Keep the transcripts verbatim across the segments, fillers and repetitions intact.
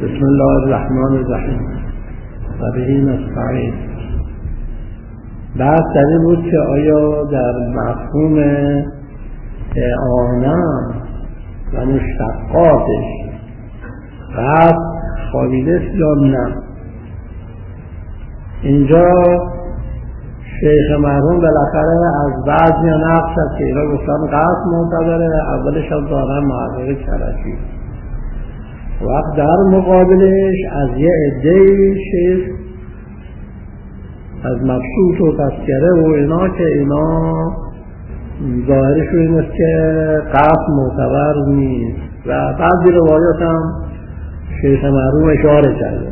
بسم الله الرحمن الرحیم و به نستعین. بحث در این بود که آیا در مفهوم اعانه و مشتقاتش قصد خوابیده است یا نه. اینجا شیخ مرحوم بالاخره از بعضی نقص است که اینا گفتن قصد معتبره، اولش هم دارن محقق کرشی، وقت در مقابلش از یه عده شیخ از مبسوط و تذکره و اینا که اینا ظاهرش این است که قصد معتبر نیست و بعضی روایات هم شیخ مرحوم اشاره کرده.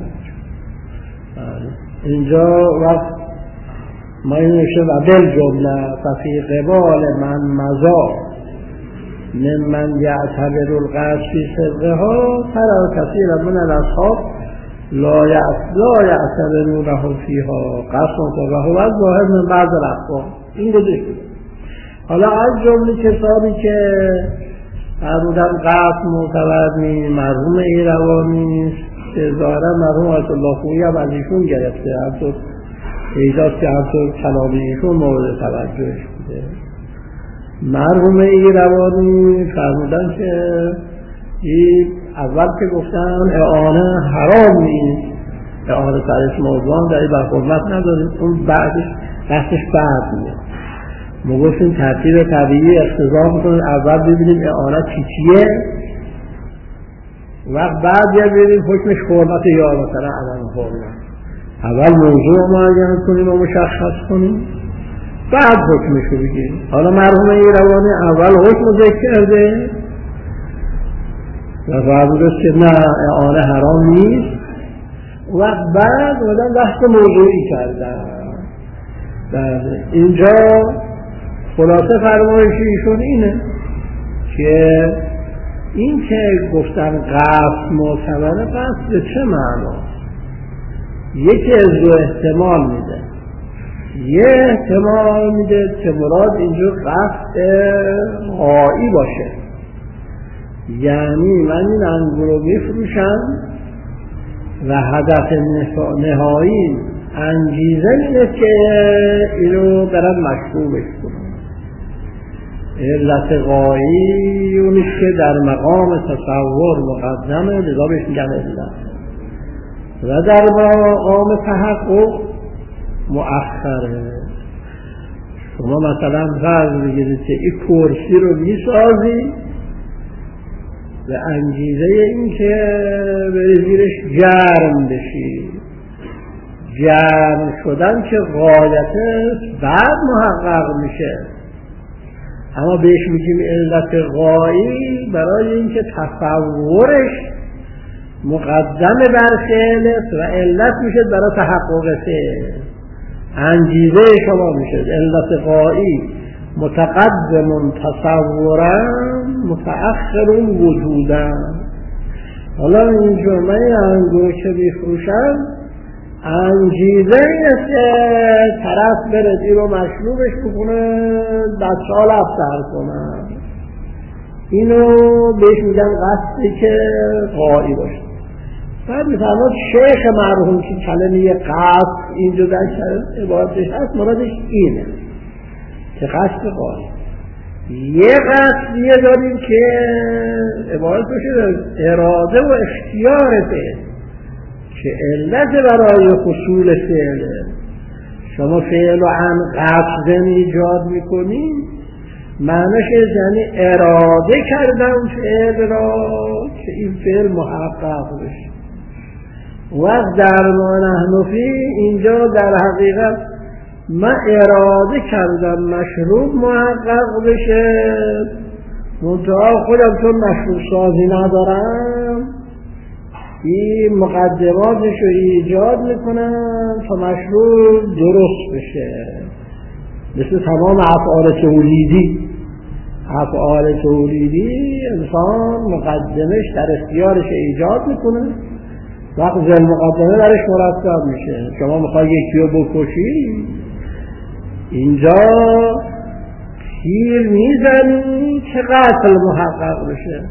اینجا وقت ما این نشه و دل جمله ففی قبال من مزا من من یعتبر القصد فی صدقه ها ترى کثیر من الاصحاب لا یعتبرونه فیها قصد معتبره و ظاهر من بعض الاخبار. این گذاشت بود. حالا از جمله کسانی که فرمودن قصد معتبر نیست، مرحوم ایروانی نیست که ظاهرا مرحوم آیت الله خویی هم از ایشون گرفته، همطور ایجاز که همطور کلام ایشون مورد توجهش بوده. مرحوم ایروانی فرمودن که این اول که گفتن اعانه حرام نیست، اعانه سرش موضوعان در این برخورمت نداریم، اون بعدش بحثش بعد میاد. ما گفتیم ترتیب طبیعی اقتضا میکنیم اول ببینیم اعانه چی چیه، وقت بعد یا ببینیم حکمش حرمت یا مثلا عدم حرمت. اول موضوع معین کنیم و مشخص کنیم بعد حکمش رو بگیم. حالا مرحوم ایروانی اول حکم رو ذکر کرده و فرموده است که نه اعانه حرام نیست، و بعد مدن بحث موضوعی کردن. در اینجا خلاصه فرمایش ایشون اینه که این که گفتن قصد معتبره قصد به چه معنا؟ یکی از دو احتمال میده. یه احتمال میده که مراد اینجا قصد غایی باشه، یعنی من این انگور رو میفروشم و هدف نهایی انگیزه اینه که اینو برم مشروبش کنم. علت غایی اونیست که در مقام تصور مقدمه، لذا بهش میگن علت، و در مقام تحقق مؤخره. شما مثلا فرض بگیرید که این کرسی رو میسازی به انگیزه این که بری زیرش گرم بشی. گرم شدن که غایتش بعد محقق میشه، اما بهش میگیم علت غایی برای اینکه تصورش مقدم بر فعلت و علت میشه برای تحقق فعل. انگیزه شما میشه علت غایی متقدم تصورا متأخر وجودا. حالا این جمعه انگور که میفروشن انگیزه این است که طرف بره این رو مشروبش بکنه، بچه ها لفتر کنن. اینو بهش میگن قصدی که غایی باشه. بعد میفرماد شیخ مرحوم که کلمه قصد اینجا در عبارتش هست مرادش اینه که قصد غایی. یه قصدیه داریم که عبارت باشه اراده و اختیارته که علت برای حصول فعله. شما فعل و عن قصدن ایجاد میکنید، معنیش یعنی اراده کردم فعل را که این فعل محقق بشه. و در ما نحن فی اینجا در حقیقت من اراده کردم مشروب محقق بشه، منتها خودم چون مشروب سازی ندارم این مقدماتش رو ایجاد میکنم تا مشروب درست بشه. مثل تمام افعال تولیدی افعال تولیدی انسان مقدمش در اختیارش ایجاد میکنه، وقت زل مقدمه درش مرتب میشه. شما میخوای یکی رو بکشی، اینجا تیر میزنی که قتل محقق بشه،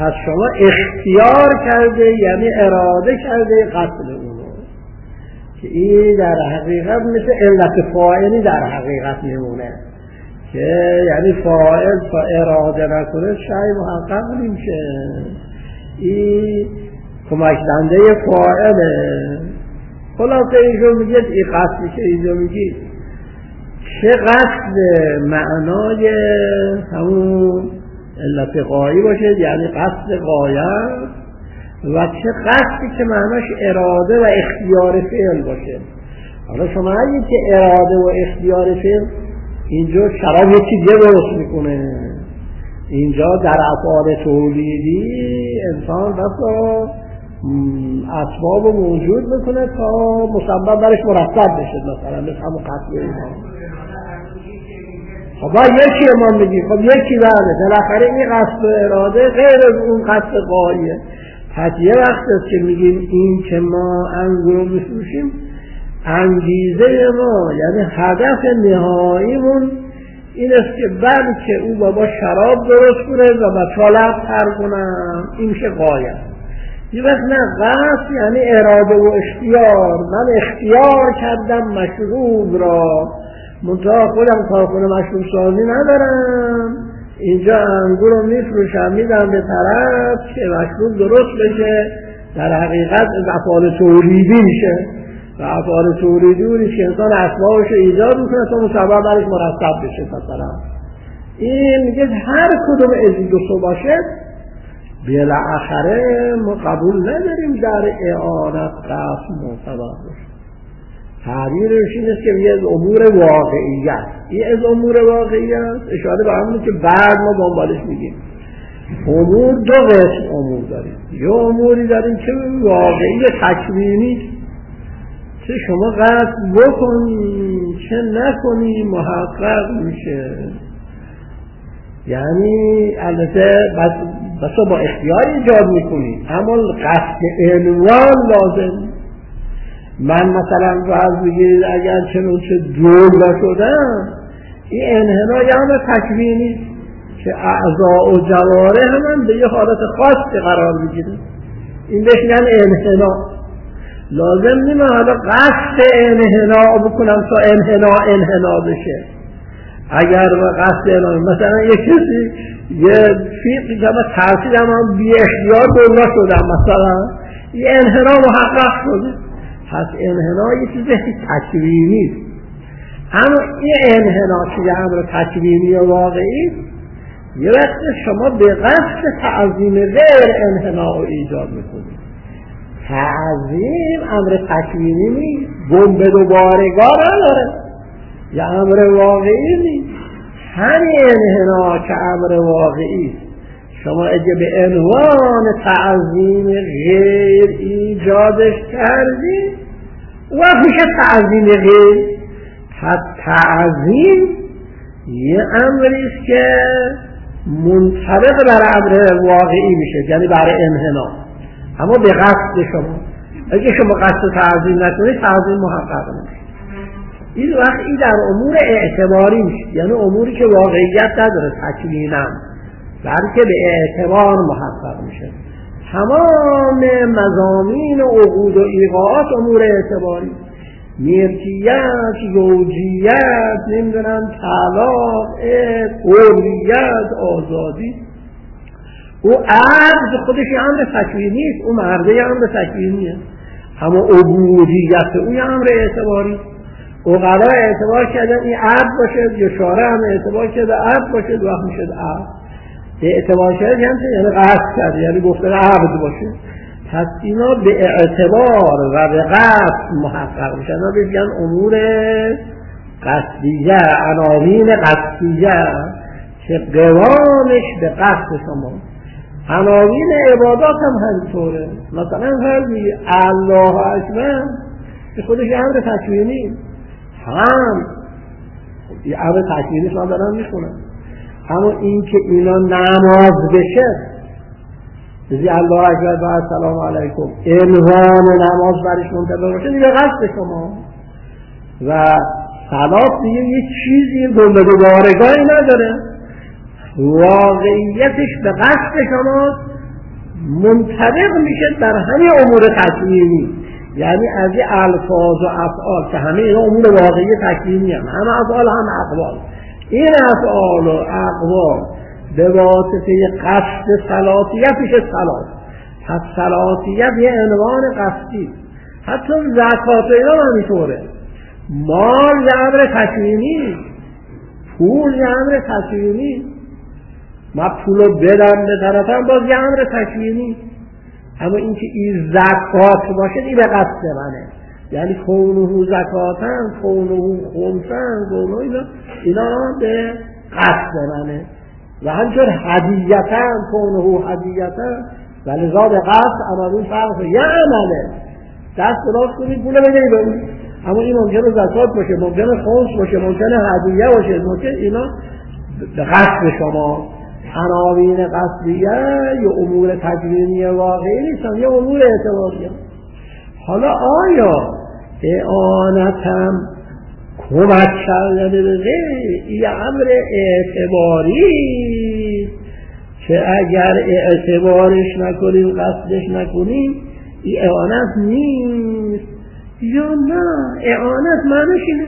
پس شما اختیار کرده یعنی اراده کرده قتل اونو، که این در حقیقت مثل علت فاعلی در حقیقت میمونه، که یعنی فاعل تا اراده نکنه شای محقق نمیشه. این کمک دنده فاعله. خلاصه اینجا میگه این قصدی که اینجا میگید چه قصد معنای همون علت غایی باشه، یعنی قصد غایه، و چه قصدی که معناش اراده و اختیار فعل باشه. حالا شما اگه که اراده و اختیار فعل، اینجا شراب یه چیزی درست میکنه. اینجا در افعال تولیدی انسان بسا اسباب موجود میکنه تا مسبب برش مرتب بشه، مثلا مثل همون قتل اینا. خب یکی ما میگیم خب یکی بعده بالاخره این قصد و اراده غیر از اون قصد غایه. پس یه وقت است که میگیم این که ما انگور رو میفروشیم، انگیزه ما یعنی هدف نهاییمون این است که بلکه او بابا شراب درست کنه و بطالت تر کنم، این میشه غایه. یه وقت نه، قصد یعنی اراده و اختیار. من اختیار کردم مشروب را، منطقه خودم کارخونه مشروب سازی ندارم، اینجا انگور رو میفروشم میدم به طرف که مشروب درست بشه. در حقیقت افعال تولیدی میشه و افعال تولیدی اونیست که انسان اسبابش رو ایجاد میکنه تا مسبب برش مرتب بشه. مثلا این میگه هر کدوم از این دو سو باشه بالاخره ما قبول نداریم در اعانت قصد معتبر باشه. تعبیرش این است که یه از امور واقعیت، یه از امور واقعیت اشاره به همونه که بعد ما دنبالش میگیم. امور دو قسم امور داریم، یه اموری داریم که واقعی تکوینی چه شما قصد بکنی چه نکنی محقق میشه، یعنی البته بس با اختیار ایجاد میکنی، اما قصد عنوان لازم. من مثلا باز بگید اگر چنون چه دور شدم، این انحنای هم تکوینی که اعضاء و جواره هم به یه حالت خاصی قرار میگیره، این بهش میگن انحنا. لازم نیمه حالا قصد انحنا بکنم تا انحنا انحنا بشه. اگر قصد انحنا مثلا یه کسی یه فیقی که من تحصیل هم بی اختیار دور شدم، مثلا یه انحنا محقق شده. پس انحنا یه چیز تکوینی، اما این انحنا که یه امر تکوینی و واقعی، یه وقت شما به قصد تعظیم غیر انحنا رو ایجاد میکنید. تعظیم امر تکوینی نیست، بمب دوبارگاه نداره، یه امر واقعی نیست. همین انحنا که امر واقعی، شما اگه به عنوان تعظیم غیر ایجادش کردی وقت میشه تعظیم غیر. پس تعظیم یه امریست که منطبق بر امر واقعی میشه، یعنی برای انحنا، اما به قصد شما. اگه شما قصد تعظیم نکنید تعظیم محقق نمیشه. این وقت این در امور اعتباری میشه، یعنی اموری که واقعیت نداره تکوینم، بلکه به اعتبار محقق میشه. تمام مضامین و عقود و ایقاعات امور اعتباری، ملکیت، زوجیت، نمیدونم طلاق، حریت، آزادی، او عقد خودش یه امر تکوینی است، او مرده یه امر تکوینیه، اما عبودیت او یه امر اعتباری. عقلا اعتبار کردن این عقد باشه، یا شارع هم اعتبار کرده عقد باشه، دو وقت میشه عقد. اعتبار کرده یعنی قصد کرده، یعنی گفته عقد باشه. پس اینا به اعتبار و به قصد محقق میشن. اینا بگن امور قصدیه، عناوین قصدیه که قوامش به قصد شما. عناوین عبادات هم همینطوره. مثلا فرضی الله اکبر که خودش یه امر تکوینی، هم یه امر تکوینی شما دارن میخونن، اما این که اینا نماز بشه، بزی الله اکبر و السلام علیکم، عنوان نماز برش منتظر باشه، دیگه قصد شما. و صلات دیگه یه چیزی گنده دوبارگاهی نداره، واقعیتش به قصد شماست، منطبق میشه در همه امور تکوینی، یعنی از این الفاظ و افعال که همه اینا امور واقعی تکوینی هم همه افعال هم اقوال، این افعال و اقوال به واسطه قصد صلاتیت میشه صلات. پس صلاتیت یه عنوان قصدی. حتی زکات و اینا همینطوره. مال یه امر تکوینی، پول یه امر تکوینی. من پولو بدم به طرفم باز یه امر تکوینی. اما اینکه این زکات باشه این به قصد منه، یعنی کونه زکاتن، کونه خمسن، کونه اینا اینا به قصد منه. و همچنین هدیتن، کونه هدیتن، ولی ذا به قصد عملون فرق یه عمله. دست راست کنید پول بدهی به اون، اما این ممکنه زکات باشه، ممکنه خمس باشه، ممکنه هدیه باشه، ممکنه اینا به قصد شما. عناوین قصدیه یا امور تکوینی واقعی نیستن، یا امور اعتباریه. حالا آیا اعانتم کمک کردن به غیر این امر اعتباری که اگر اعتبارش نکنیم قصدش نکنیم این اعانت نیست، یا نه اعانت معنیش اینه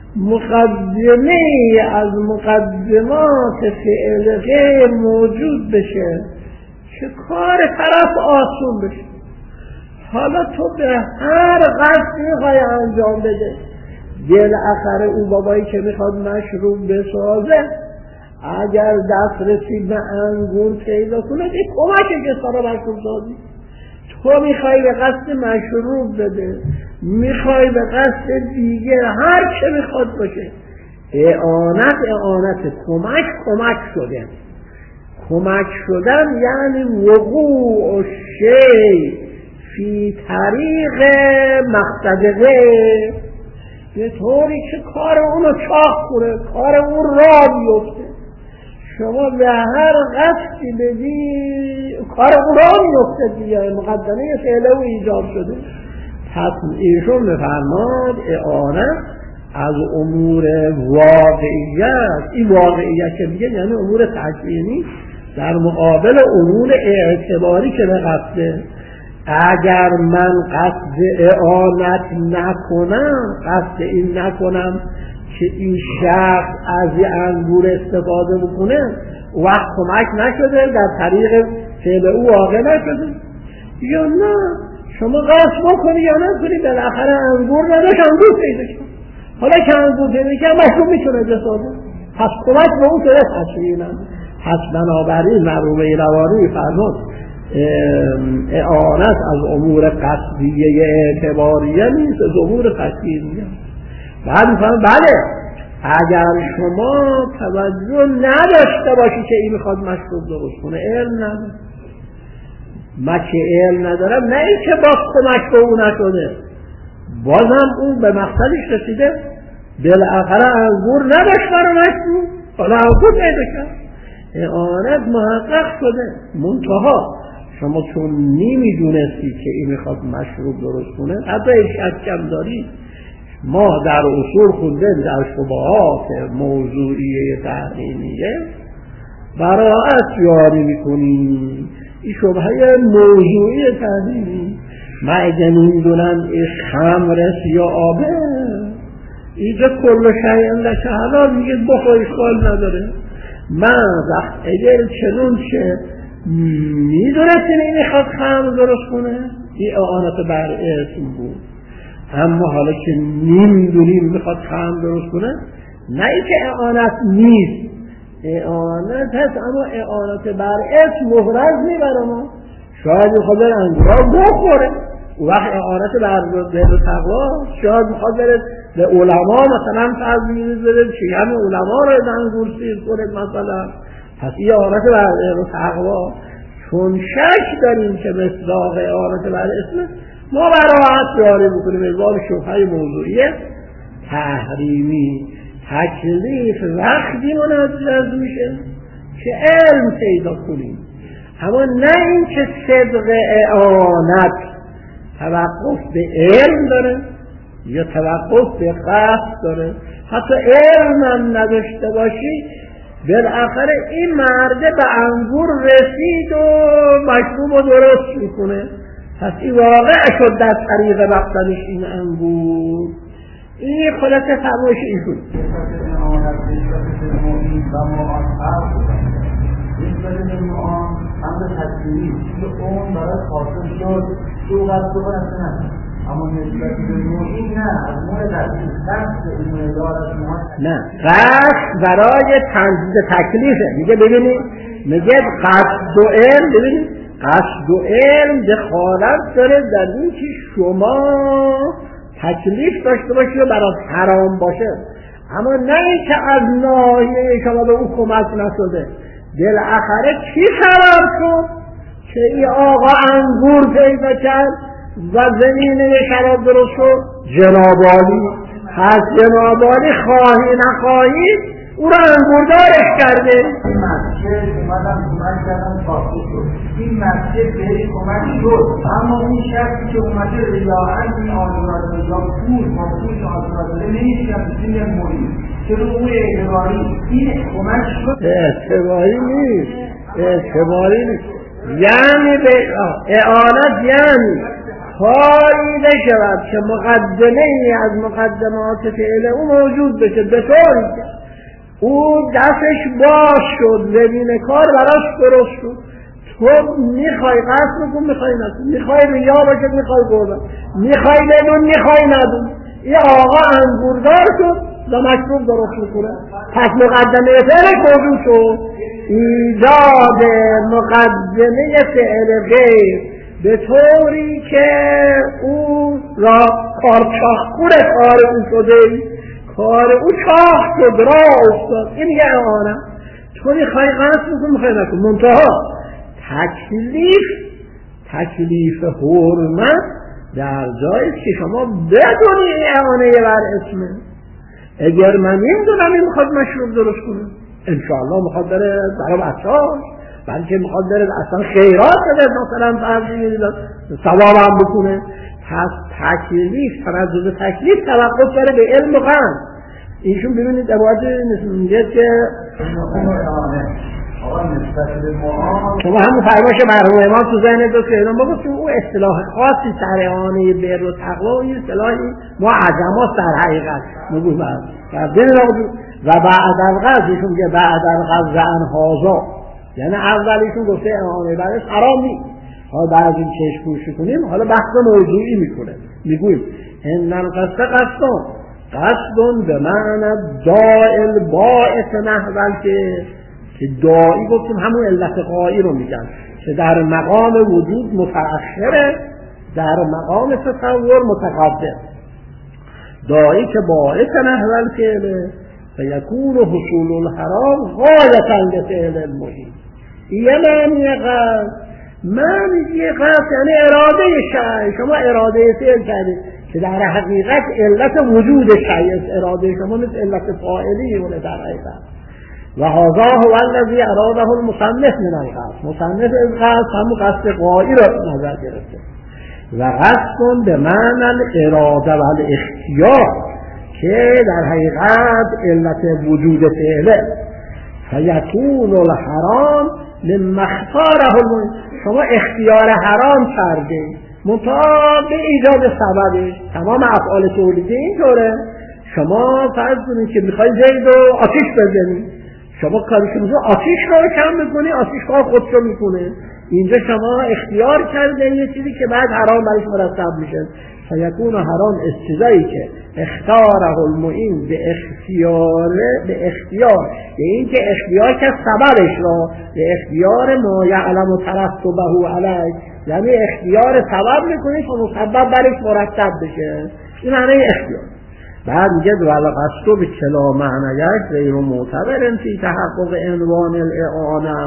مقدمه از مقدمات فعل غیر موجود بشه که کار طرف آسون بشه. حالا تو به هر قصدی میخوای انجام بده، بالاخره اون بابایی که میخواد مشروب بسازه اگر دست رسید به انگور پیدا کنه این کمکه که سارا مشروب سازی. تو میخوای به قصد مشروب بده، میخوای به قصد دیگه، هر چه میخواد باشه. اعانت اعانت کمک کمک شده. کمک شدن یعنی وقوع شی فی طریق مقصد غیر، یه طوری که کار اونو چاق کنه، کار اون را بیفته. شما به هر قصدی بدی کار اون را بیفته دیگه، مقدمه فعله و ایجاب شده. پس ایشون بفرماد اعانت از امور واقعیت، این واقعیت که میگه یعنی امور تکوینی در مقابل امور اعتباری که به قصده. اگر من قصد اعانت نکنم، قصد این نکنم که این شخص از این انگور استفاده بکنه، وقت کمک نشده، در طریق فعل او واقع نشده. یا نه شما قصد بکنی یا نکنی بالاخره انگور نداشت انگور پیدا شد. حالا که انگور پیدا کرد مشروب میتونه بسازه، پس کمک به اون طرف تشریعنم. پس بنابراین مرحوم روانی فرمود اعانت از امور قصدیه اعتباریه نیست، از امور تکوینیه. بعد میفهمم بله اگر شما توجه نداشته باشی که این میخواد مشروب درست کنه، علم نداره، من که علم ندارم، نه این که باز کمک به اون نشده، بازم اون به مقصدش رسیده، بالاخره انگور نداشت برای مشروب، حالا انگور پیدا کرد، اعانت محقق شده. منتها شما چون نمیدونستی که این میخواد مشروب درست کنه، حتی شکم داری. ما در اصول خوندیم در شبهات موضوعیه تحریمیه براءت جاری میکنیم. این شبهه موضوعی تحریمی، من اگه نمیدونم خمرست یا آبه، اینجا کل شیء لک حلال میگه بخور اشکال نداره. من وقت اگر چنون که میدونستین این میخواد خمر درست کنه، این اعانت بر اسم بود. اما حالا که نمیدونیم میخواد خمر درست کنه، نه این که اعانت نیست، اعانت هست، اما اعانت بر اسم محرز میبره. ما شاید میخواد بر انگورا بخوره، وقت اعانت بر بر تقوا، شاید میخواد بره به علما مثلا تضمین بده چی همه علما رو انگور سیر کنه مثلا. پس این اعانت بر تقوا. چون شک داریم که مصداق اعانت بر اسم، ما براحت جاری بکنیم از باب شبهه موضوعیه تحریمی. تکلیف وقتی منجز میشه که علم پیدا کنیم، اما نه این که صدق اعانت توقف به علم داره یا توقف به قصد داره. حتی علم هم نداشته باشی بالاخره این مرده به انگور رسید و مشروب رو درست میکنه. پس این واقع شد در طریق رفتنش این انگور. این خلاصه فرمایش ایشون. امر تصویری که اون برای حاصل شد تو قد تو نه، اما نسبت به نوعی نه، از نوع تصویر قصد این مدار از ما نه، قصد برای تنظیم تکلیفه. میگه ببینید، میگه قصد و علم، ببینید قصد و علم دخالت داره در این که شما تکلیف داشته باشید و برای حرام باشه، اما نه اینکه از ناحیه شما به او کمک نشده. بالاخره چی خراب شد که این آقا انگور پیدا کرد و زمینه شراب درست شد؟ جنابالی. پس جنابالی خواهی نخواهی او را انگوردارش کرده. این مسجد اومدم کمک کردم خاصی شد، این مسجد بهش کمک شد، اما این شخصی که اومده ریاحت این آزرازه یا پول با پول آزرازه نمیشکم بسیم یک مرید که رو اون اعتباری این کمک شد. اعتباری نیست، اعتباری نیست، یعنی به اعانت یعنی کاری بشود که مقدمه ای از مقدمات فعل او موجود بشه، به طوری که او دستش باز شد، زمین کار براش درست شد. تو میخوای قصد بکن، میخوای ندون، میخوای ریا باشه، میخوای گوزن، میخوای بدون، میخوای ندون. این آقا انگوردار شد و مشروب درست میکنه. پس مقدمه فعل موجود شد، ایجاد مقدمه فعل غیر به طوری که او را کارچاخور کار او شده، کار او چاخ شد، را افتاد. این میگه اعانه. تو میخوای قصد بکن، میخوای نکن، منتها تکلیف تکلیف حرمت در جایی که شما بدونی اعانه بر اسمه. اگر من میدونم این میخواد مشروب درست کنه، انشاءالله میخواد داره برای بچه‌هاش، بلکه میخواد داره اصلا خیرات بده، مثلا فرضی ثواب هم بکنه. پس تکلیف، تنزل تکلیف توقف داره به علم و قصد. ایشون ببینید عبارت میگه که شما همون فرمایش مرحوم امام تو ذهن دو که اینا بگو که او اصطلاح خاصی سر اعانه بر و تقوا و این اصطلاحی ما عجمات در حقیقت میگویم و بعد الغض، ایشون میگه بعد الغض انهازا، یعنی اولیشون گفته اعانه برش حرام نیست، حالا بعد این چشم پوشی کنیم، حالا بحث موضوعی میکنه، میگویم ان القصد قصدون قصدون به معنی دائل باعث نحول که که دائی گفتیم همون علت قائی رو میگن که در مقام وجود متأخره، در مقام تصور متقدم. دائی که باعث نحول فعله فیکون حصول الحرام غایتا لفعل المحیط. یه معنی قصد، معنی قصد یعنی اراده شیء، شما اراده فعل کردید که در حقیقت علت وجود شیء، اراده شما مثل علت فاعلی اونه در حقیقت. و هذا هو الذی اراده المصنف من القصد. مصنف از قصد همون قصد قائی را نظر گرفته. و قصد به معنی الاراده و الاختیار که در حقیقت علت وجود فعله. فیکون الحرام مما اختاره المؤمن. شما اختیار حرام کردید منتها به ایجاد سببش. تمام افعال تولیدی اینطوره. شما فرض کنید که میخوای زید و آتیش بزنید، شما کاری که میگه آتیش رو کم میکنی، آتیش کار خودش رو میکنه. اینجا شما اختیار کرده یه چیزی که بعد حرام برش مرتب میشه. فیکون حرام استجایی که اختاره المعین به اختیار به اختیار به این که اختیار که سببش را به اختیار ما یعلم و ترتبه علیه، یعنی اختیار سبب میکنی که مسبب برش مرتب بشه. این معنی اختیار. بعد میگه ولی قصد به کلا معنیش غیر معتبر فی تحقق عنوان الاعانه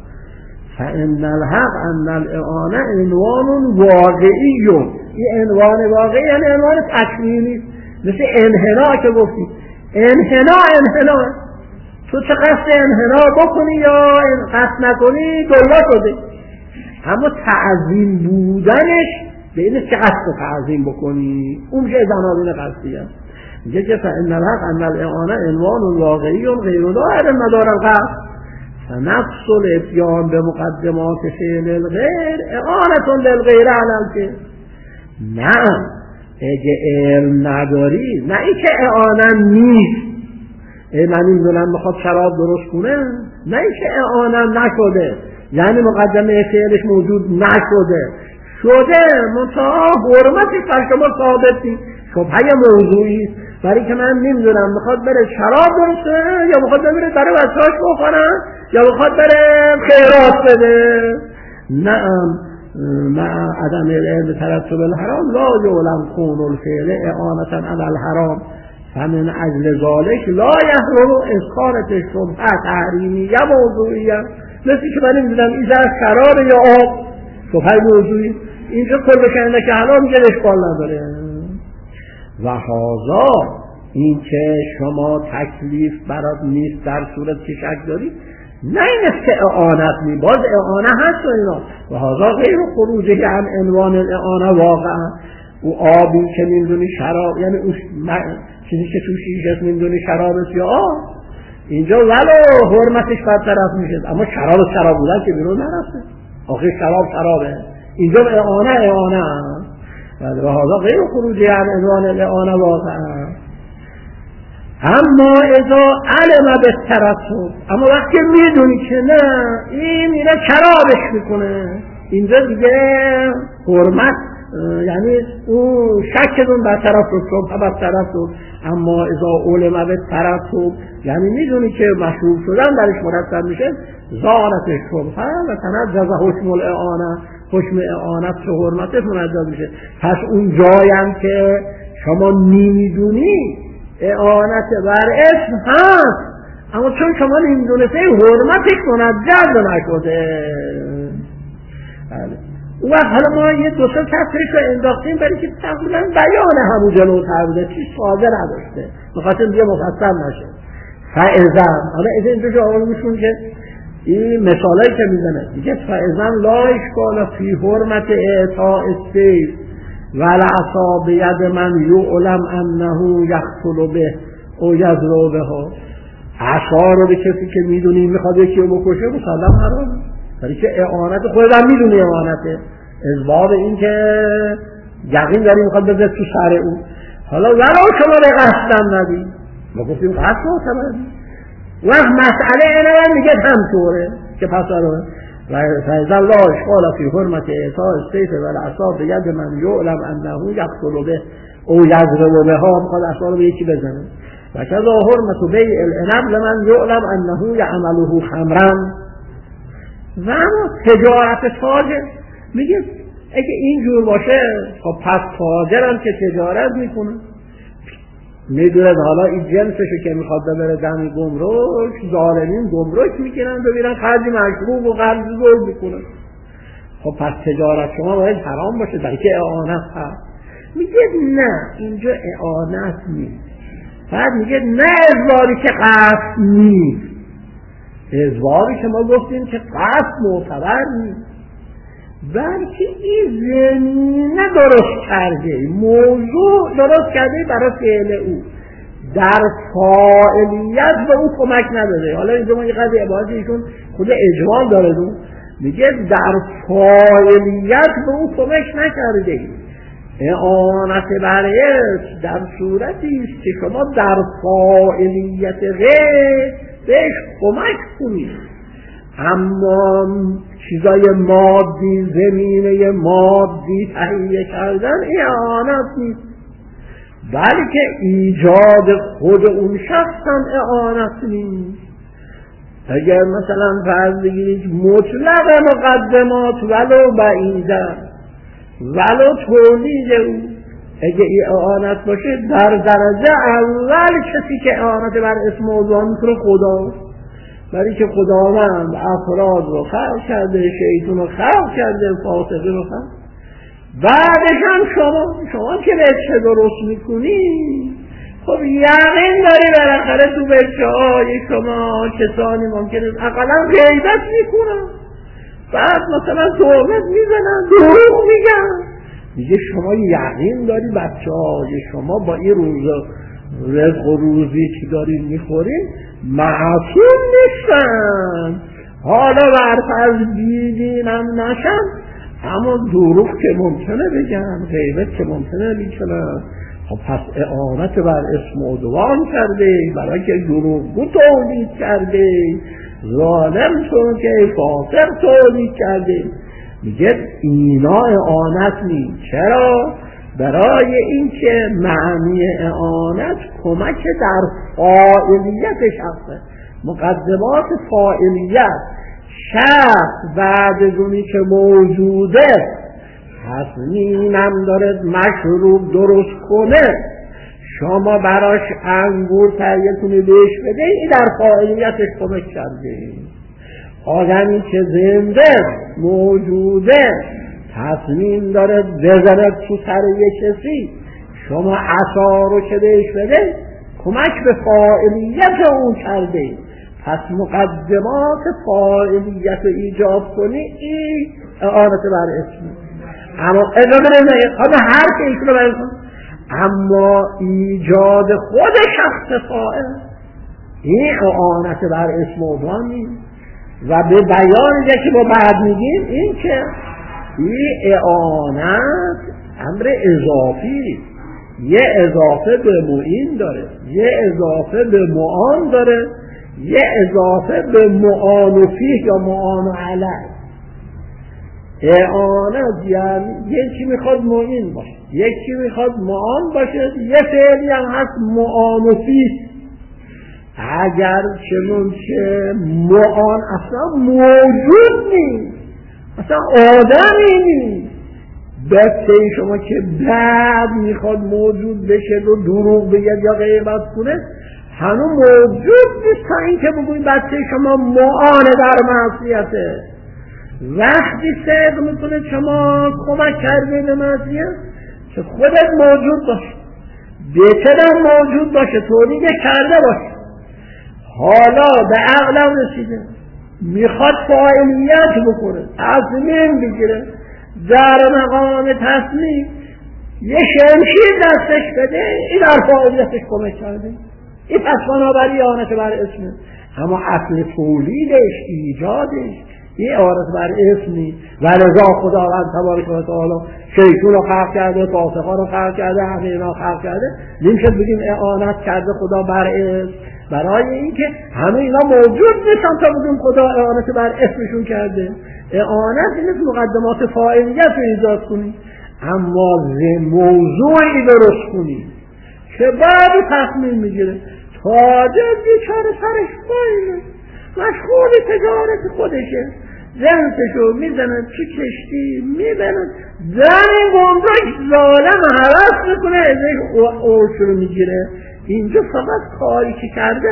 فان الحق ان الاعانه عنوان واقعی. این عنوان واقعی یعنی عنوان تکوینی، مثل انحنا که گفتی. انحنا انحنا تو چه قصد انحنا بکنی یا قصد نکنی دلا شده، اما تعظیم بودنش به این که قصد تعظیم بکنی اون میشه عنوان قصدیه. میگه که فإن الحق ان الاعانه عنوان واقعی غیر دائر مدار القصد فنفس الاتیان به مقدمات فعل الغیر اعانة للغیر علی الفعل. نه اگه علم نداری، نه ای که اعانه نیست، ای من این دونم میخواد شراب درست کنه، نه ای که اعانه نشده یعنی مقدمه فعلش موجود نشده، شده منتها حرمتش بر شما ثابت نیست، شبهه موضوعی است. برای که من نمیدونم میخواد بره شراب درسته یا میخواد بره برای بچه‌هاش بخورن یا میخواد بره خیرات بده. نعم مع عدم العلم ترتب الحرام لا یعلم کون الفعل اعانة علی الحرام فمن اجل ذلك لا یحرم اسقاط شبهه تحریمیه موضوعیه. مثل که من نمیدونم این در شراب یا آب شبهه موضوعی، اینجا کل بکنه که حالا میگه اشکال نداره. و هذا این که شما تکلیف برات نیست در صورت که شک داری، نه این است که اعانت می، باز اعانه هست و اینا. و هذا غیر خروجه عن عنوان الاعانه واقعا. او آبی که میدونی شراب، یعنی اون چیزی که تو شیشه میدونی شراب است یا آب، اینجا ولو حرمتش برطرف میشه، اما شراب شراب بودن که بیرون نرفته، آخه شراب شرابه. اینجا اعانه اعانه و هذا غیر خروجی عن عنوان الاعانه واقعا. اما اذا علم بالترتب، اما وقتی میدونی که نه این میره شرابش میکنه، اینجا دیگه حرمت یعنی اون شکتون برطرف شد و برطرف شد. اما اذا علم بالترتب یعنی میدونی که مشروب شدن درش مرتب میشه، زالت شبهه و تنجز حکم الاعانه، حکم اعانت چه حرمتش منجز میشه. پس اون جایم که شما نمیدونی اعانت بر اسم هست، اما چون شما نمیدونسته حرمتش منجز نشده. بله اون وقت حالا ما یه دو سه تفریش رو انداختیم برای که تقریبا بیان همون جلوتر بوده، چیز ساده نداشته، بخاطر دیگه مفصل نشه. فاذا حالا از اینجا جواب میشون که این مثالایی که میزنه دیگه فاذا لا اشکال فی حرمت اعطاء السیف و العصا بید من یعلم انه یقتل به او یضرب به. عصا رو به کسی که میدونی میخواد یکی رو بکشه مسلم حرامه، برای که اعانت خودت هم میدونی اعانته، از باب این که یقین داری میخواد بزد تو سر او. حالا ولو شما به قصدم ندی، ما گفتیم قصد رو سبب وقت مسئله اینه میگه همطوره که پس رو فاذا لا اشکال فی حرمت اعطاء السیف و العصا بید من یعلم انه یقتل به او یضرب به ها، میخواد عصا رو به یکی بزنه. و کذا حرمت بیع العنب لمن یعلم انه یعمله خمرا. و اما تجارت تاجر میگه اگه اینجور باشه خب پس تاجرم که تجارت میکنه میدونه حالا این جنسشو که میخواد ببره دم گمرک، ظالمین گمرک میکنن ببینن خرجی مشروب و قرض زور میکنن، خب پس تجارت شما باید حرام باشه برای که اعانت هست. میگه نه اینجا اعانت نیست، بعد میگه نه ازواری که قصد نیست، ازواری که ما گفتیم که قصد معتبر نیست، بلکه این زمینه درست کرده، موضوع درست کرده برای فعل او، در فاعلیت به او کمک نداره. حالا اینجا ما یه قضیه عبارت ایشون خود اجمال داره دو. میگه در فاعلیت به او کمک نکرده، اعانت برایش در صورتی است که شما در فاعلیت غیر بهش کمک کنید، اما چیزای مادی، زمینه مادی تهیه کردن اعانت نیست، بلکه ایجاد خود اون شخص هم اعانت نیست. اگر مثلا فرض بگیرید مطلق مقدمات ولو بعیده ولو تولید او، اگه ای اعانت باشه در درجه اول کسی که اعانت بر اسم موضوع میکنه خدا، برای که خداوند افراد رو خلق کرده، شیطان رو خلق کرده، فاسقی رو خلق، بعدش هم شما شما که بچه درست میکنی خب یقین داری بالاخره تو بچه های شما کسانی ممکنه اقلا غیبت میکنن، بعد مثلا تهمت میزنن، دروغ میگن، میگه شما یقین داری بچه های شما با این روز رزق و روزی که داریم میخوریم معصوم نیستن. حالا برفرض بیدینم نشن، اما دروغ که ممکنه بگن، غیبت که ممکنه میکنن. خب پس اعانت بر اسم عدوان کرده، برای که دروغگو تولید کرده، ظالم تو که فاسق تولید کرده. میگه اینا اعانت نیست. چرا؟ برای اینکه معنی اعانت کمک در فاعلیت شخصه، مقدمات فاعلیت. شخص بعد از اونی که موجوده تصمیمم داره مشروب درست کنه، شما براش انگور تهیه کنی بهش بده، این در فاعلیتش کمک کرده. آدمی که زنده موجوده تصمیم داره بزنه تو سر یک کسی، شما عصا رو که بهش بده کمک به فاعلیت اون کرده. پس مقدمات فاعلیت رو ایجاد کنی، این اعانت بر اسم. اما اجازه نمیده اما هر که ایشون رو برسن، اما ایجاد خود شخص فاعل این اعانت بر اسم عدوان نیست. و به بیان که ما بعد میگیم این که این اعانت امر اضافی، یه اضافه به معین داره، یه اضافه به معان داره، یه اضافه به معان و فیه یا معان و علیه. اعانت یعنی یکی میخواد معین باشه، یکی میخواد معان باشه، یه فعلی هم هست معان و فیه. اگر چنون که معان اصلا موجود نیست، اصلا آدمی نیست، بسته شما که بعد میخواد موجود بشه و دروغ بگید یا غیبت کنه، هنوز موجود نیست تا این که بگوید بسته شما معان در معصیته. وقتی صدق میکنه شما کمک کرده به معصیت که خودت موجود باشه، بهترم موجود باشه، تولید کرده باشه. حالا به عقلم رسیده میخواد فاعلیت بکنه، تصمیم بگیره، در مقام تصمیم یه شمشیر دستش بده، این در فاعلیتش کمک کرده. این پس بنابراین اعانت بر اسمه. اما اصل تولیدش، ایجادش این اعانت بر اسم نیست. ولذا خداوند تبارک و تعالی شیطان رو خلق کرده، فاسقا رو خلق کرده، همه اینا خلق کرده. نمیشه بگیم اعانت کرده خدا بر اسم، برای اینکه همه اینا موجود نیستن تا بگیم خدا اعانت بر اسمشون کرده. اعانت این مقدمات فاعلیت رو ایجاد کنی، اما موضوعی درست کنی که بعد تصمیم میگیره. تاجر بیچاره سرش پایینه، مشغول تجارت خودشه، جنسشو میزنه تو کشتی، میبنه در این گمرک ظالم حرس میکنه، ازش اوش رو میگیره. اینجا فقط کاری که کرده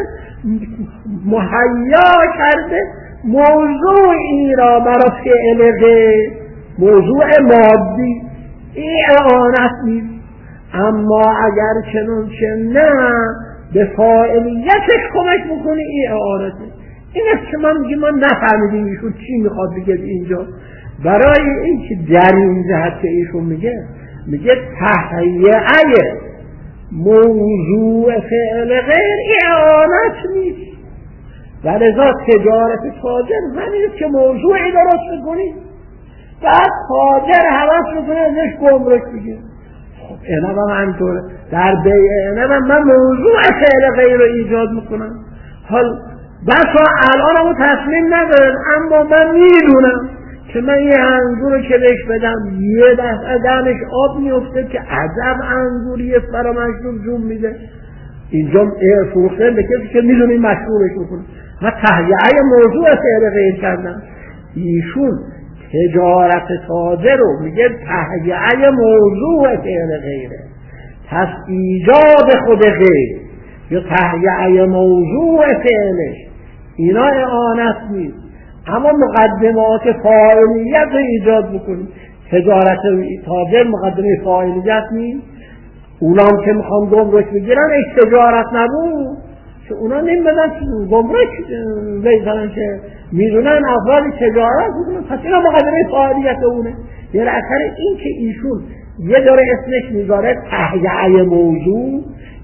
مهیا کرده موضوعی را برای فعل غیر، موضوع مادی، این اعانت نیست. اما اگر چنون که نه به فاعلیتش کمک بکنی، این اعانته. این است که من میگم ما نفهمیدیم ایشون چی میخواد بگه اینجا. برای این که در این جهت که ایشون میگه میگه تهیئه موضوع فعل غیر اعانت نیست. ولذا تجارت تاجر همینست که موضوعی درست میکنی، بعد تاجر حواس میکنه ازش گمرک بگیر. خب اینم هم همینطوره، در بیع اینم من موضوع فعل غیر رو ایجاد میکنم. حال بسا الان همون تصمیم ندارم، اما من میدونم که من یه انگور رو که بهش بدم یه دفعه دمش آب میفته که عجب انگوریه، فرا مشروب جون میده. اینجا فروختن به کسی که میدونی مشروبش میکنه. من تهیئه موضوع فعل غیر کردم. ایشون تجارت تاجر رو میگه تهیئه موضوع فعل غیره، پس ایجاد خود غیر یا تهیئه موضوع فعلش اینا اعانت نیست. اما مقدمات فاعلیت رو ایجاد بکنی. تجارت تاجر مقدمه فاعلیت نیست. اونام که میخوام گمرک بگیرن ایش تجارت نبود که اونا نمیدن گمرک بیزنن که میدونن افراد تجارت بودن، پس اینا مقدمه فاعلیت اونه. یه اثر این که ایشون یه داره اسمش میذاره تهیئه موضوع،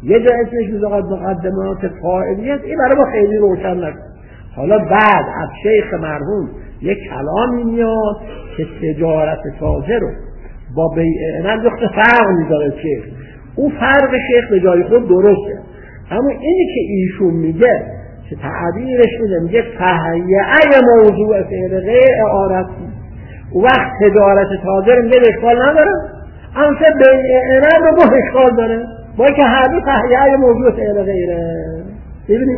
یه جا اسمش میذارد مقدمات فاعلیت، این برای ما خیلی روشن نکن. حالا بعد از شیخ مرحوم یک کلامی میاد که تجارت تازه رو با بیع عنب یخت فرق میذاره شیخ. اون فرق شیخ به جای خود درسته، اما اینی که ایشون میگه که تعبیرش میده میگه تهیئه موضوع فعل غیر اعارتی، اون وقت تجارت تازه رو میگه اشکال نداره، اما که بیع عنب رو با اشکال داره، با که هر دو تهیئه موضوع فعل غیره. ببینید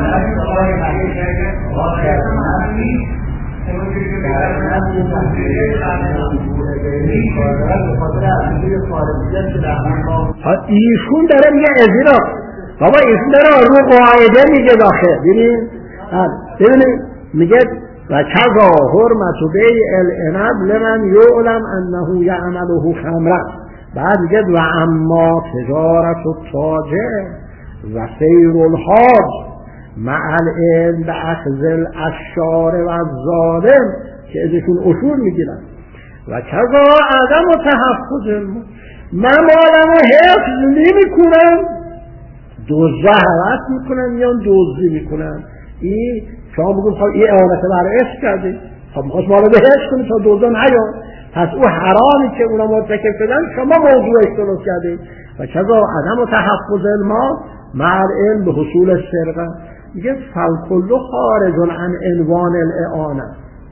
ایشون داره میگه ازیرا بابا، ایشون داره رو قاعده میگه داخل. ببینید ببینید میگه و کذا حرمت بیع العنب لمن یعلم انه یعمله خمرا. بعد میگه و اما تجارت التاجر و سیر الحاج مع العلم به اخذ الاشار و الظالم که ازشون اصول میگیرن. و کذا عدم و تحفظ علم، من مالم رو حفظ نمی کنم، دوزه حوث میکنن یا دوزی میکنن. این شما بگون خب این اعانت برای عشق کرده، خب میخواست مالا به حفظ کنی تا دوزه نیان، پس او حرامی که اونا مرتکب شدن شما موضوعش درست کرده. و کذا عدم و تحفظ علم مع العلم به حصول السرقه. میگه فالکل خارج عن عنوان الاعانه.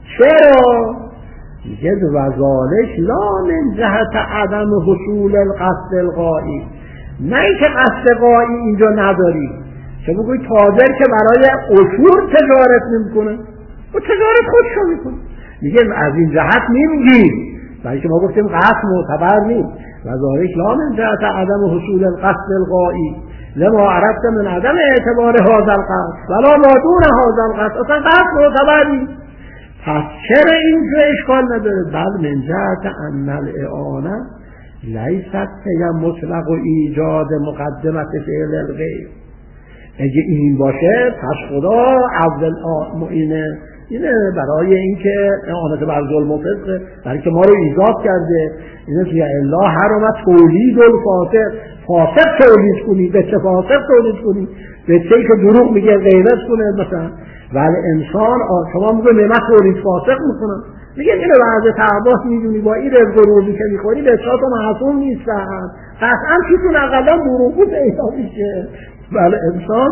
چرا؟ میگه وذالک لا من جهت عدم حصول القصد الغایی، نه اینکه قصد غایی اینجا نداری. چه بگوی تاجر که برای اصول تجارت نمیکنه، و تجارت خودشو میکنه. میگه از این جهت نمیگیم، بلکه ما گفتیم قصد معتبر نیست. وذالک لا من جهت عدم حصول القصد الغایی لما عرفت من عدم اعتبار هذا القصد ولا ما دون هذا القصد، اصلا قصد معتبر نیست. پس چرا اینجا اشکال نداره؟ بل من جهت ان الاعانه لیست هی مطلق و ایجاد مقدمت فعل الغیر. اگه این باشه پس خدا اول اینه اینه برای اینکه اعانت بر ظلم و فسق، برای که ما رو ایجاد کرده، اینه که الله حرمت تولید الفاسق، فاسق تولید کنی، به چه فاسق تولید کنی؟ به چه که دروغ میگه غیبت کنه مثلا. ولی انسان شما میگه نعمت تولید فاسق میکنن، میگه اینو بعضی تعباس میدونی با این رزق و روزی که میخوری به اصلاح معصوم نیستن، قطعا چیزون اقلا دروغو پیدا میشه. ولی انسان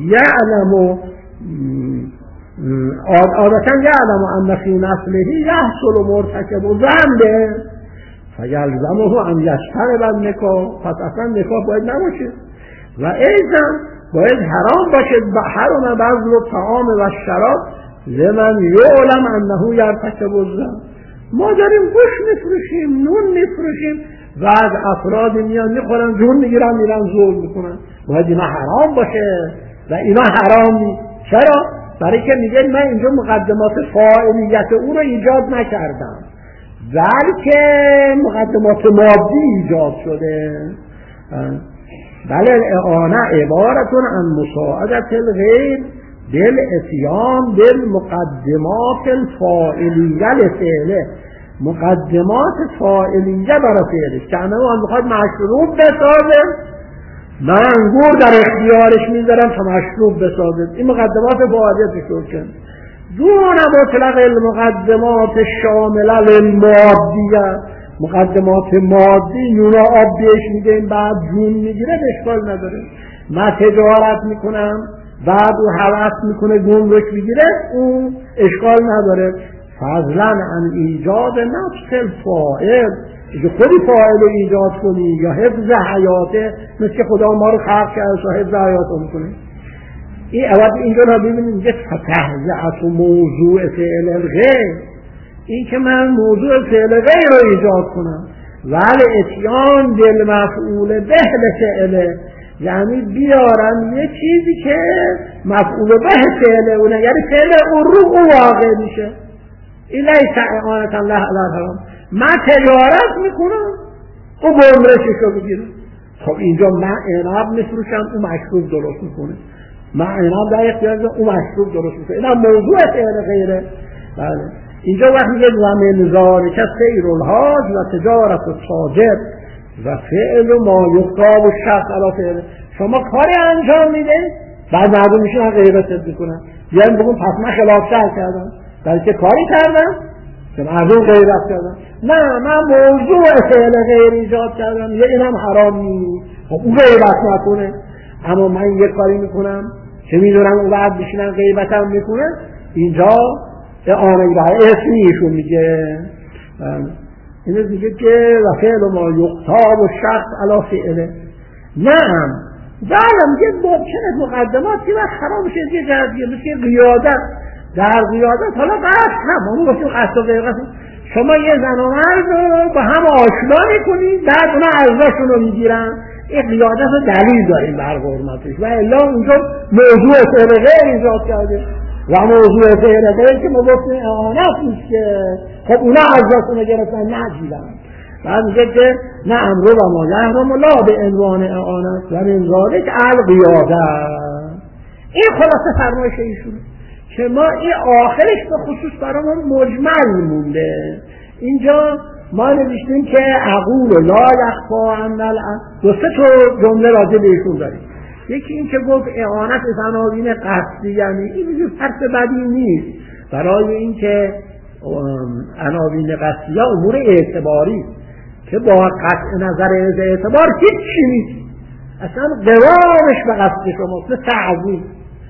یعلم عادتا یعلم ان فی نسله یحصل مرتکب و ذنبه فیلزمه ان یجتنب النکاح، پس اصلا نکاح باید نباشه. و ایضا باید حرام باشه، حرام بذل الطعام و الشراب لمن یعلم انه یرتکب الذنب. ما داریم گوش میفروشیم، نون میفروشیم، بعد افراد میان میخورن، جون میگیرن، میرن ظلم میکنن. باید اینا حرام باشه و اینا حرام نیست. چرا؟ برای که میگه من اینجا مقدمات فاعلیت او رو ایجاد نکردم، بلکه مقدمات مادی ایجاد شده. بله الاعانه عبارتون عن مساعدت الغیر بالاتیان بالمقدمات الفاعلیه لفعله، مقدمات فاعلیه برای فعلش که انه هم بخواد مشروب بسازه، من انگور در اختیارش میذارم تا مشروب بسازه، این مقدمات فاعلیتش رو کن دون مطلق المقدمات شامله للمادیه. مقدمات مادی نون آب بهش میدیم بعد جون میگیره اشکال نداره. من تجارت میکنم بعد او حوث میکنه گمرک میگیره، اون اشکال نداره. فضلا عن ایجاد نفس الفاعل، اگه خودی فاعل رو ایجاد کنی یا حفظ حیاته، مثل که خدا ما رو خلق کرده تا حفظ حیاته میکنه. این اول اینجا را ببینیم که تهزعت و موضوع فعل الغیر، این که من موضوع فعل غیر رو ایجاد کنم، ولی اتیان دل مفعول به لفعله، یعنی بیارم یه چیزی که مفعول به فعل اونه، یعنی فعل اون رو اون واقع میشه. این لیس اعانتا له علی الحرام، من تجارت میکنم او گمرکش رو بگیرم. خب اینجا من عنب میفروشم او مشروب درست میکنه، من عنب در اختیار او مشروب درست میکنه، این هم موضوع فعل غیره. بله اینجا وقت میگه زمین ذالک سیر الحاج و تجارت التاجر و فعل ما یقتاب الشخص علی فعل، شما کاری انجام میده بعد مردم میشن غیبتت میکنن، بیان بگون پس من خلاف شرع کردم بلکه کاری کردم که مردم غیبت کردن. نه من موضوع فعل غیر ایجاد کردم یه اینم حرام نیست، خب اون غیبت نکنه، اما من یه کاری میکنم که میدونم اون بعد بشینن غیبتم میکنه، اینجا اعانه برای اسمی ایشون میگه. اینو میگه که و فعل ما یقتاب و شخص علا فعله. نعم بله میگه ممکنه مقدماتی و حرام شد یه جهتیه مثل قیادت. در قیادت حالا قصد هم اون گفتیم قصد و غیرت، شما یه زن و مرد رو با هم آشنا میکنید بعد اونا ارزششون رو میگیرن، این قیادت رو دلیل داریم بر حرمتش و الا اونجا موضوع فعل غیر ایجاد کرده و موضوع فعل غیر که ما گفتیم اعانت نیست که خب اونا ارزششون رو گرفتن نگیرن. بعد میگه که نه امرو و ما یحرم لا به عنوان اعانت و من ذالک القیادت. این خلاصه فرمایش ایشون که ما این آخرش به خصوص برامون مجمل مونده. اینجا ما نوشتیم که عقول و لا یخفا عن العقل، دو سه تا جمله راجع به ایشون داریم. یکی این که گفت اعانت عناوین قصدی، یعنی این میگه فرض بدی نیست برای این که عناوین قصدی ها امور اعتباری که با قطع نظر از اعتبار هیچی نیست، اصلا قوامش به قصد شماست، مثل تعظیم.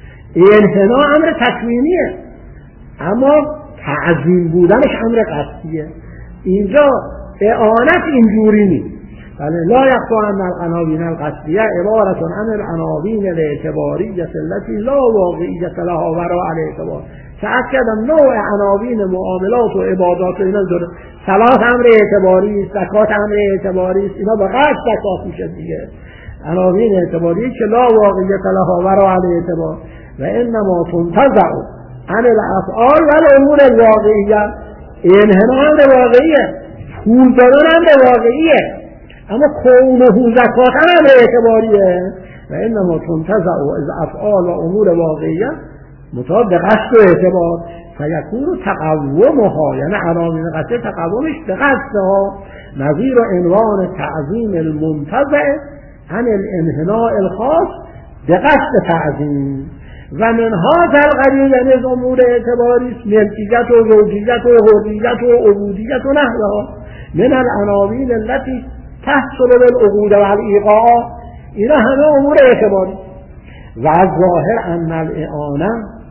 انحنا امر تکوینیه اما تعظیم بودنش امر قصدیه. اینجا اعانت اینجوری نیست. بله لا یخفا عن العناوین القصدیه عبارت عن العناوین الاعتباریه التي لا واقعیت لها وراء الاعتبار. شاید کردم نوع عناوین معاملات و عبادات و اینا داره. صلاة امر اعتباری است، زکات امر اعتباری است، اینا با قصد زکات میشه دیگه. عناوین اعتباری که لا واقعیت لها وراء الاعتبار و انما تنتزع عن الافعال و الامور الواقعیه. انحنا امر واقعیه، پول دادن امر واقعیه، اما کونه زکات امر اعتباریه. و انما تنتزع از افعال و امور واقعیه مطابق قصد و اعتبار فیکون تقومها، یعنی عناوین قصد تقومش به قصدها نظیر عنوان تعظیم المنتزع عن الانحناء الخاص به قصد تعظیم. و من هذا القبیل، یعنی از امور اعتباری ملکیت و زوجیت و حریت و عبودیت و نحوها من العناوین التي تحصل بالعقود و الایقاع، اینا همه امور اعتباری. و از ظاهر ان الاعانه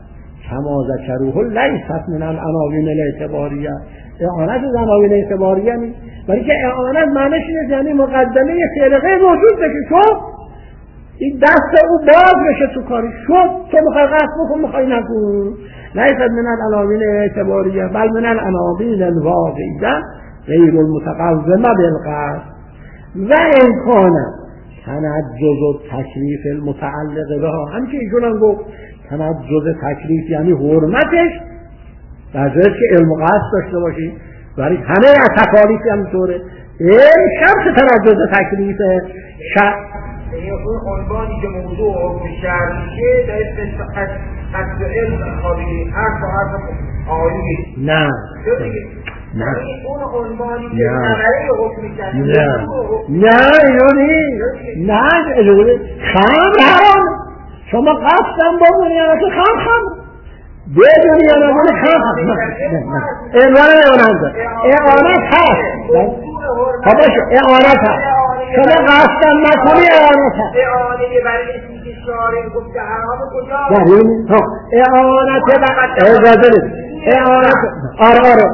کما ذکروه لیست من العناوین الاعتباریه. اعانت از عناوین اعتباریه نیست، ولی که اعانت معنیش اینه یعنی مقدمه فعل غیر موجود بشه، شو این دست او باز بشه تو کاری، شو تو میخوای قصد بکن میخوای نکن. لیست من العناوین الاعتباریه بل من العناوین الواقعیه غیر المتقومه بالقصد. و امکانه تنجز و تکلیف المتعلق بها، همچه ایشون هم گفت تنجز تکلیف یعنی حرمتش در جایست که علم و قصد داشته باشی، ولی همه از تکالیفی هم طوره. این شرط تنجز تکلیف شرط اون عنوانی که موضوع حکم شرع میشه در اسم قصد علم خوابی هر با هر آیی نه نه اون عنوانی که نظره حکم شرع نه نه اینو نیست. نه اجازه خمر حرام، شما قصدم بکنی یا که خمر خمر بدونی یا نبونه خمر عنوان اعانت اعانت هست. خب باشه اعانت هست، شما قصدم نکنی اعانت هست. اعانت برای اسمی که شارع گفته حرام کجا؟ اعانت اجازه نیست. اعانت آره آره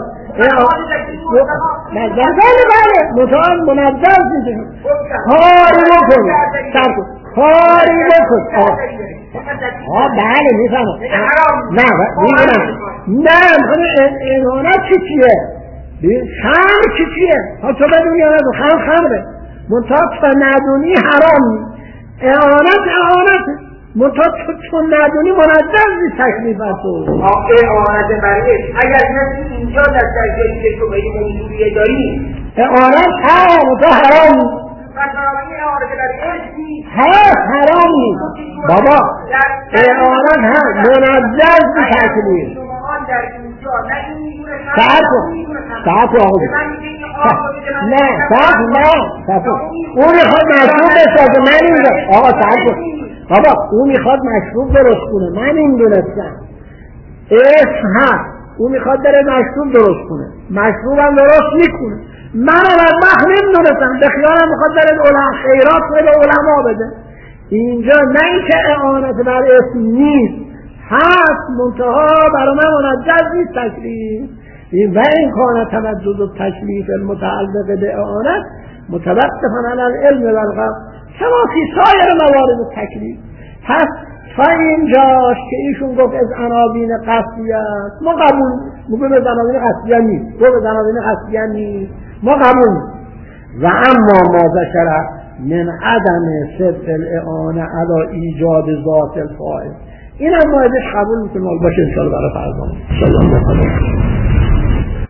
بله بله متعال منظر میشه کاری بکن سر کن کاری بکن آه بله میفهمم نه میدونم نه میخوام اعانت چی چیه خمر چی چیه ها تو بدونی یا ندون خمر خمره منطقه تا ندونی حرام، اعانت اعانت منطقه چون ندونی منظر نیست تکلیف از تو اعانت برایش. اگر نسی اینجا در درجایی که تو به این موضوعیه داری اعانت هست منطقه حرام نیست، هست حرام نیست بابا، اعانت هست منظر نیست تکلیف. ساعت کن ساعت کن آقا نه صف نه صف اون میخواد مشروب بسازه من این دو آقا صف بابا اون میخواد مشروب درست کنه من این دونستم اسم هست اون میخواد داره مشروب درست کنه مشروب هم درست میکنه من از وقت نمیدونستم به خیالم میخواد داره علم خیرات کنه به علما بده اینجا نه اینکه اعانت بر اسم نیست هست منتها برای من منجز نیست تکلیف و این کانه تمجد و تکلیف المتعلق به اعانت متوقفا علی العلم و القلب کما فی سایر موارد تکلیف پس تا اینجاش که ایشون گفت از عناوین قصدی است ما قبول میگه به عناوین قصدی نیست گفت به عناوین قصدی نیست ما قبول و اما ما ذکر من عدم صدق الاعانه علی ایجاد ذات الفاعل این هم ما ازش قبول میکنیم باشه ان شاء الله برای فردا صلی الله علیه و